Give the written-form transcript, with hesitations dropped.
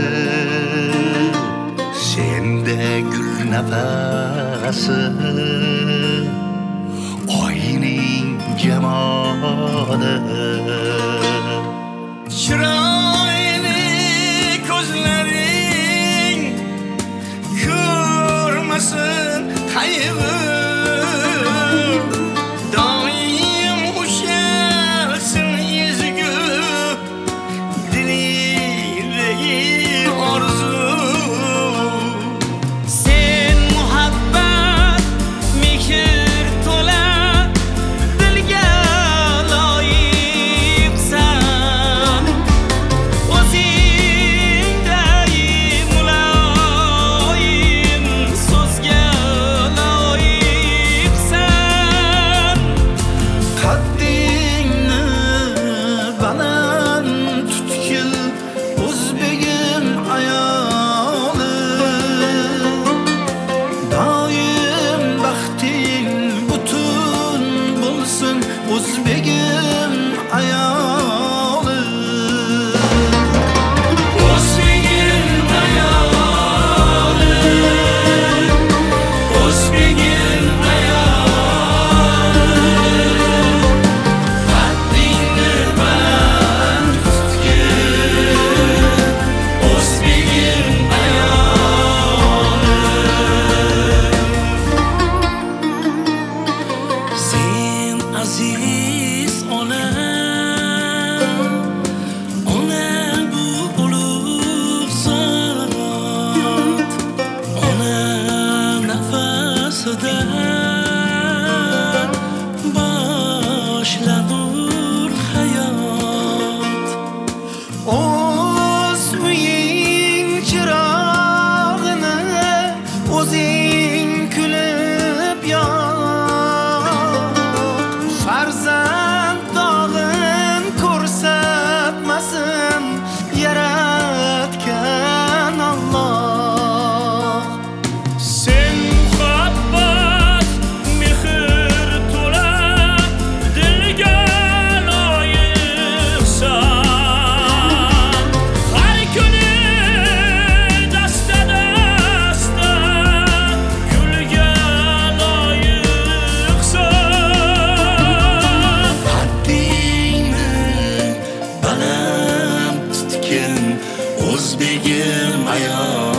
sende gül nafasi, oyning jamoli. Chiroyli ko'zlaring ko'rmasin qayg'u, doim ushalsin ezgu dildagi orzu. Sen muhabbat mehr to'la dilga loyiqsan, o'zingdagi muloyim so'zga loyiqsan. Qaddingni baland tutgil o'zbegim ayoli, doim baxting butun bo'lsin o'zbegim ayoli. O'zbegim ayoli, o'zbegim ayoli, qaddingni baland tutgil o'zbegim ayoli. Sen aziz ona bu ulug' zot, ona nafasida boshlanur hayot. O'z uying chirog'ini o'zing kulib yoq, farzand dog'in ko'rsatmasin yaratgan Alloh. Sen muhabbat mehr to'la dilga loyiqsan, har kuni dasta gulga loyiqsan. Qaddingni baland tutgin o'zbegim ayoli.